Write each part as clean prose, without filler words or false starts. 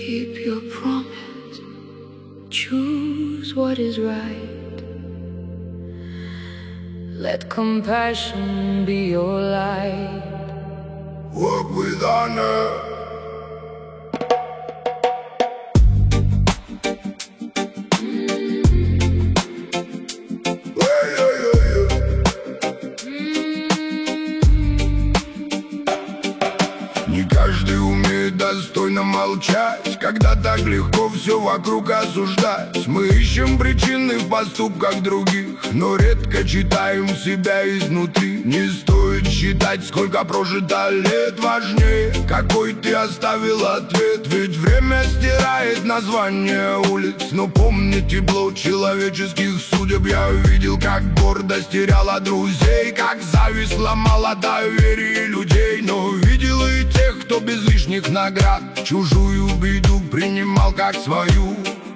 Keep your promise, choose what is right. Let compassion be your light. Walk with honor. Не каждый умеет достойно молчать, когда так легко все вокруг осуждать. Мы ищем причины в поступках других, но редко читаем себя изнутри. Не стоит считать, сколько прожито лет, важнее, какой ты оставил ответ. Ведь время стирает название улиц, но помни тепло человеческих судеб. Я видел, как гордость теряла друзей, как зависть ломала доверие людей. Но видел и тех, кто без лишних наград чужую беду принимал как свою.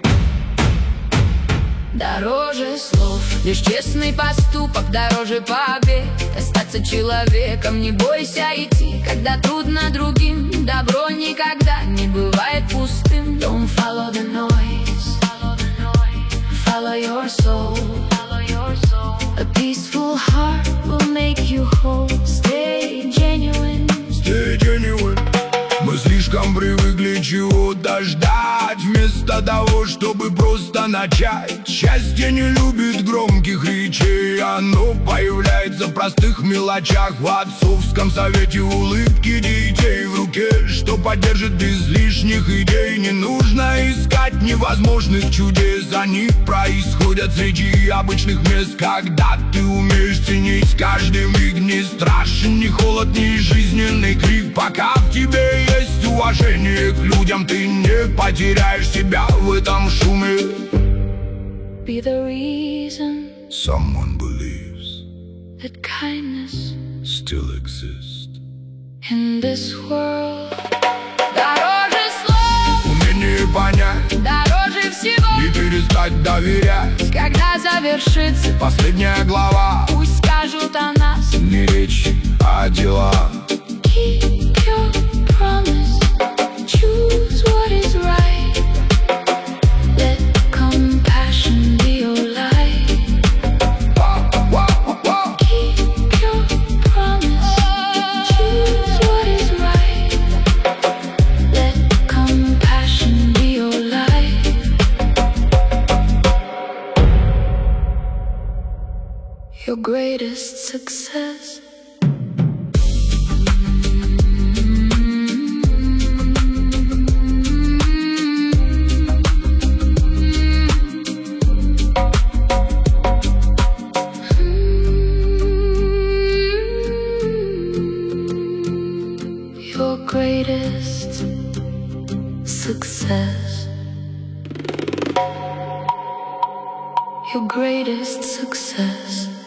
Дороже слов, лишь честный поступок, дороже побед. Остаться человеком, не бойся идти, когда трудно другим. Добро никогда не бывает пустым. Don't follow the noise, follow your soul. A peaceful heart will make you whole. Stay genuine. Stay genuine. Мы слишком привыкли чего-то ждать, вместо того, чтобы просто начать. Счастье не любит громких речей, оно появляется в простых мелочах. В отцовском совете улыбки детей в руке, что поддержит без лишних идей. Не нужно искать невозможных чудес, они происходят среди обычных мест. Когда ты умеешь ценить каждый миг, не страшен ни холод, ни жизненный крик. Пока в тебе есть уважение к людям, ты не потеряешь себя в этом шуме. Be the reason Someone believes that kindness still exists in this world. Дороже слов, умение понять дороже всего, и перестать доверять. когда завершится Последняя глава, пусть скажут о нас. не речи, а дела. Keep your promise, choose what is right. Let compassion be your light. Keep your promise, choose what is right. Let compassion be your light. Your greatest success. Your greatest success. Your greatest success.